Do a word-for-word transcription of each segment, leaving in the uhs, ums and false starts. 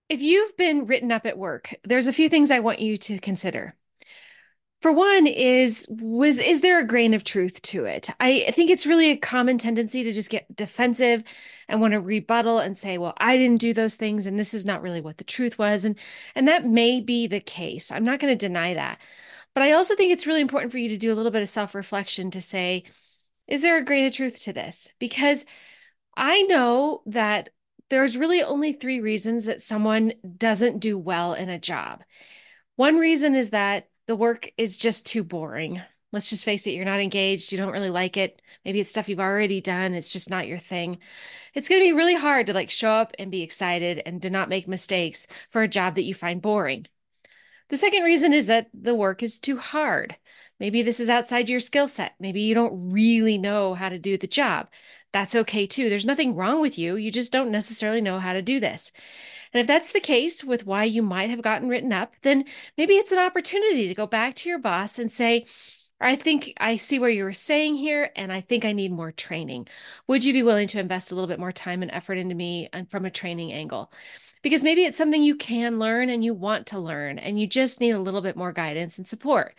If you've been written up at work, there's a few things I want you to consider. For one is was is there a grain of truth to it? I think it's really a common tendency to just get defensive and want to rebuttal and say, well, I didn't do those things and this is not really what the truth was. And and that may be the case. I'm not going to deny that. But I also think it's really important for you to do a little bit of self-reflection to say, is there a grain of truth to this? Because I know that there's really only three reasons that someone doesn't do well in a job. One reason is that the work is just too boring. Let's just face it, you're not engaged, you don't really like it. Maybe it's stuff you've already done, it's just not your thing. It's going to be really hard to like show up and be excited and to not make mistakes for a job that you find boring. The second reason is that the work is too hard. Maybe this is outside your skill set. Maybe you don't really know how to do the job. That's okay too. There's nothing wrong with you. You just don't necessarily know how to do this. And if that's the case with why you might have gotten written up, then maybe it's an opportunity to go back to your boss and say, I think I see where you were saying here, and I think I need more training. Would you be willing to invest a little bit more time and effort into me and from a training angle? Because maybe it's something you can learn and you want to learn, and you just need a little bit more guidance and support.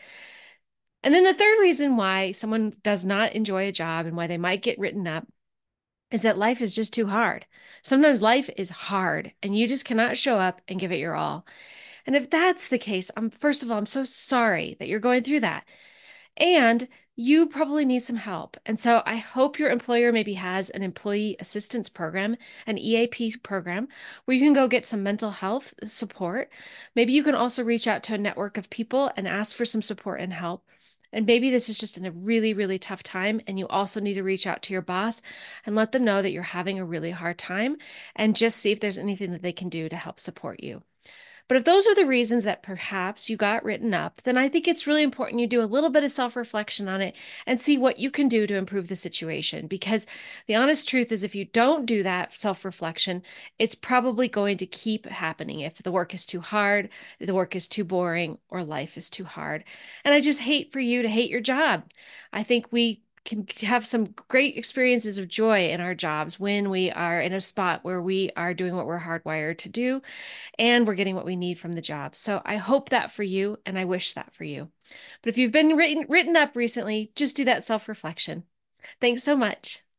And then the third reason why someone does not enjoy a job and why they might get written up is that life is just too hard. Sometimes life is hard and you just cannot show up and give it your all. And if that's the case, I'm first of all, I'm so sorry that you're going through that. And you probably need some help. And so I hope your employer maybe has an employee assistance program, an E A P program, where you can go get some mental health support. Maybe you can also reach out to a network of people and ask for some support and help. And maybe this is just in a really, really tough time. And you also need to reach out to your boss and let them know that you're having a really hard time and just see if there's anything that they can do to help support you. But if those are the reasons that perhaps you got written up, then I think it's really important you do a little bit of self reflection on it and see what you can do to improve the situation. Because the honest truth is, if you don't do that self reflection, it's probably going to keep happening if the work is too hard, the work is too boring, or life is too hard. And I just hate for you to hate your job. I think we can have some great experiences of joy in our jobs when we are in a spot where we are doing what we're hardwired to do and we're getting what we need from the job. So I hope that for you, and I wish that for you. But if you've been written, written up recently, just do that self reflection. Thanks so much.